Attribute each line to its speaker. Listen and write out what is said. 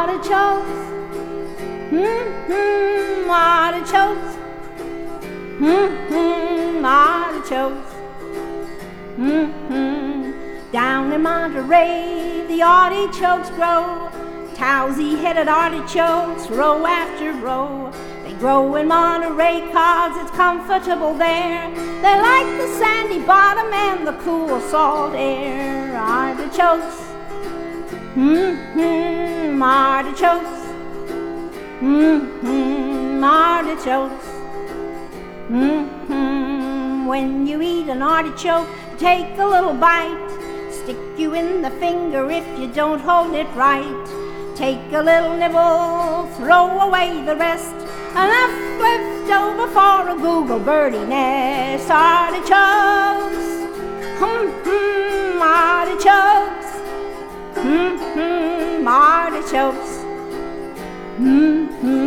Speaker 1: artichokes, artichokes, artichokes. Down in Monterey, the artichokes grow. Towsy-headed artichokes, row after row. They grow in Monterey 'cause it's comfortable there. They like the sandy bottom and the cool salt air. Artichokes, artichokes, artichokes. When you eat an artichoke, take a little bite. Stick you in the finger if you don't hold it right. Take a little nibble, throw away the rest. Enough left over for a Google birdie nest. Artichokes, artichokes, artichokes.